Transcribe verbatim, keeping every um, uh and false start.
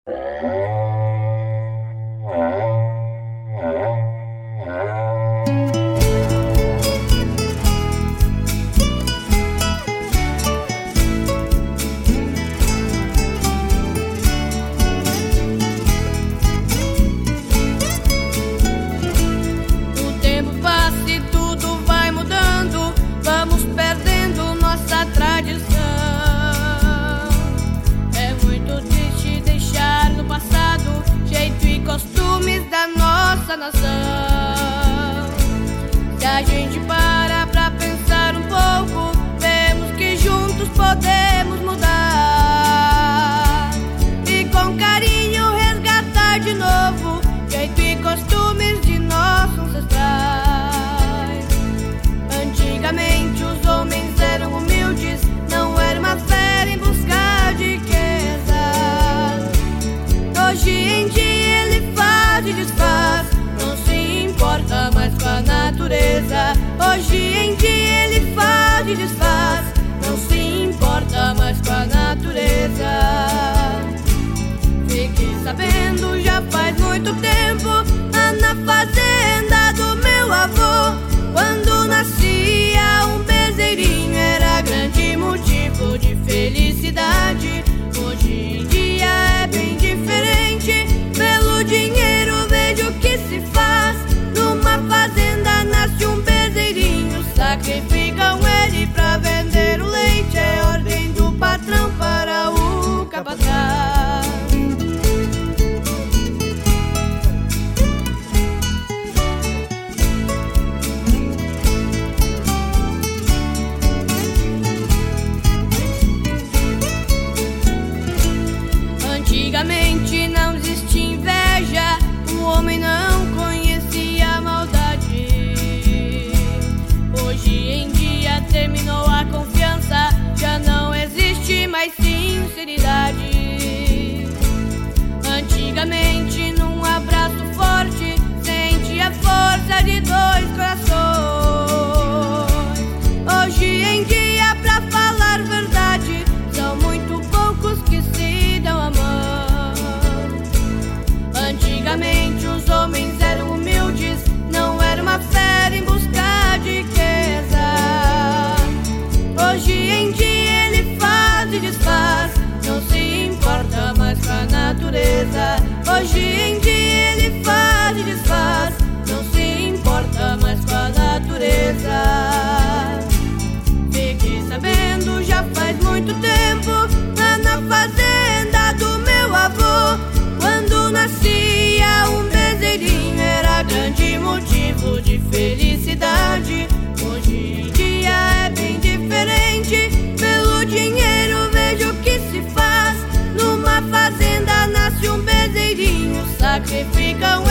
Nação. Se a gente para pra pensar um pouco, vemos que juntos podemos mudar e com carinho resgatar de novo jeito e costumes de nossos ancestrais. Antigamente os homens eram humildes, não era uma fera em busca de riqueza. Hoje em dia ele faz e desfaz, não se importa mais com a natureza. Hoje em dia ele faz e desfaz, não se importa mais com a natureza. Fique sabendo, já faz muito tempo, lá na fazenda do meu avô, quando nascia um bezerrinho, era grande motivo de felicidade. Hoje em dia é bem diferente, pelo dinheiro vejo o que se faz. Numa fazenda nasce um bezerrinho, sacrificam ele pra vender o leite, é ordem do patrão para o capataz. Antigamente não existia inveja, o homem não conhecia a maldade. Hoje em dia terminou a confiança, já não existe mais sinceridade. Antigamente num abraço forte sente a força de dois corações. Hoje em dia, pra falar verdade, são muito poucos que se dão a mão. Antigamente os homens eram humildes, não era uma fera em busca de riqueza. Hoje em dia ele faz e desfaz, não se importa mais com a natureza. Hoje em dia ele faz e desfaz, não se importa mais com a natureza. Fique sabendo, já faz muito tempo, lá na fazenda do meu avô, quando nascia um bezerrinho, era grande motivo de felicidade. Hoje em dia é bem diferente, pelo dinheiro vejo o que se faz. Numa fazenda nasce um bezerrinho, sacrificam